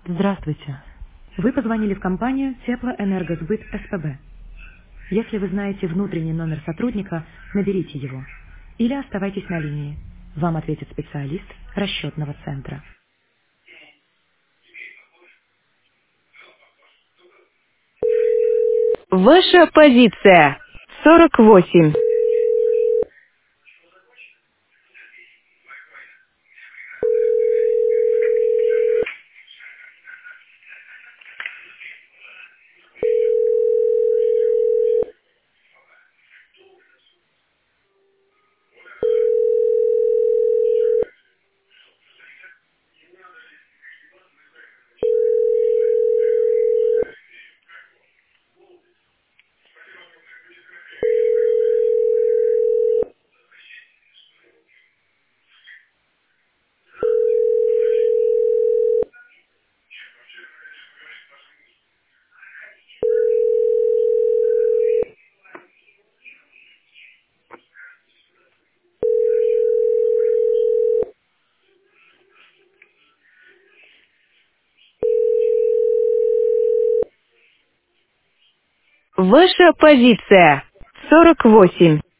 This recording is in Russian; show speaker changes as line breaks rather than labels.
Здравствуйте. Вы позвонили в компанию Теплоэнергосбыт СПБ. Если вы знаете внутренний номер сотрудника, наберите его. Или оставайтесь на линии. Вам ответит специалист расчетного центра.
Ваша позиция. 48. Ваша позиция. 48.